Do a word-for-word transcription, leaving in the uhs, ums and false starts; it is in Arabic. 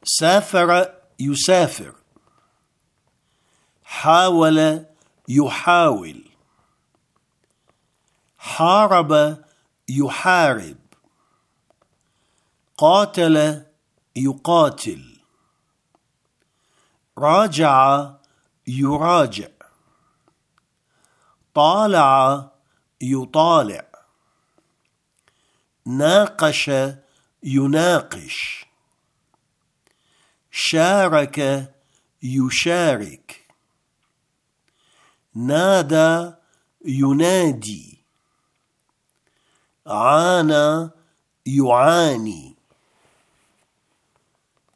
سافر يسافر، حاول يحاول، حارب يحارب، قاتل يقاتل، راجع يراجع، طالع يطالع، ناقش يناقش، شارك يشارك، نادى ينادي، عانى يعاني.